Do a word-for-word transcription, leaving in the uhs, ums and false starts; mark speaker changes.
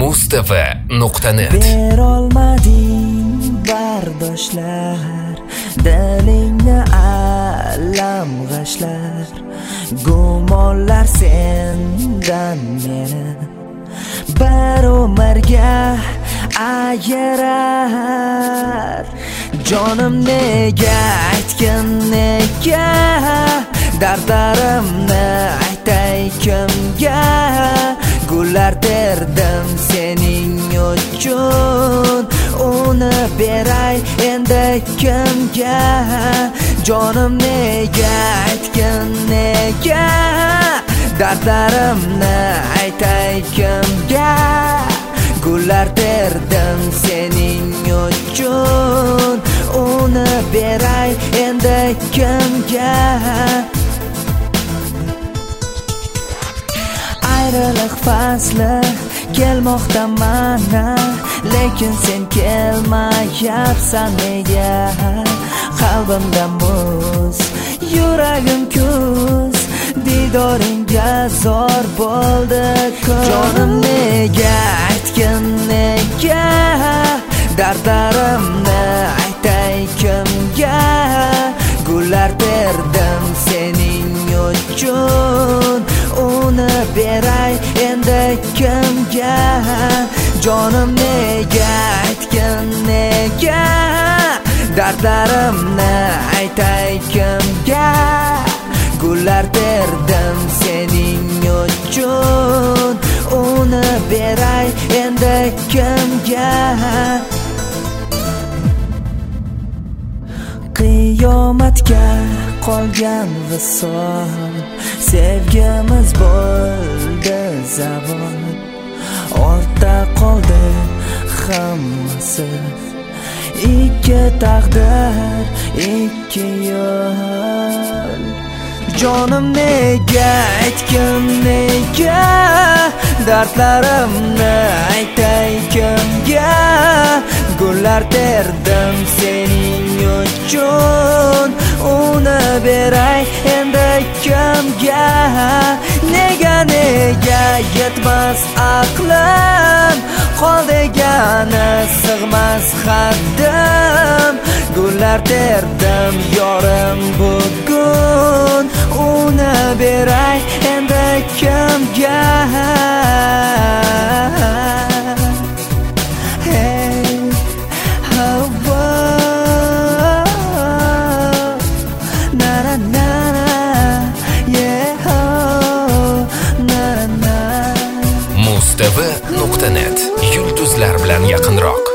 Speaker 1: mustv nuqta net.
Speaker 2: Berolmading bardoshlar, dilingni alam g'ashlar, gumonlar sendan meni bir umrga ayirar. Jonim nega aytgin nega, dardlarimni aytay kimga, gullar terdim sening uchun, uni beray endi kimga. Jonim nega aytgin nega, dardlarimni aytay kimga, gullar terdim sening uchun, uni beray endi kimga. Ayriliq fasli kelmoqda mana, lekin sen kelmayapsan nega? Qalbimda muz, yuragim kuz, didoringga zor bo'ldi ko'z. Jonim nega aytgin nega, dardlarimni aytay kimga, gullar terdim sening uchun, uni beray endi kimga. Jonim nega aytgin nega, dardlarimni aytay kimga, gullar terdim sening uchun, uni beray endi kimga. Qiyomatga qolgan visol, sevgimiz bo'ldi zavol, ortda qoldi hammasi, ikki taqdir, ikki yo'l. Jonim nega aytgin nega, dardlarimni aytay kimga, gullar terdim sening uchun, uni beray endi kimga. Nega nega yetmas aqlim, qol degani sig'mas haddim, gullar terdim yorim bugun, uni beray endi kimga. Hey, oh, oh, na na na na, yeah, oh, na na na.
Speaker 1: mustv nuqta net, yulduzlar bilan yaqinroq.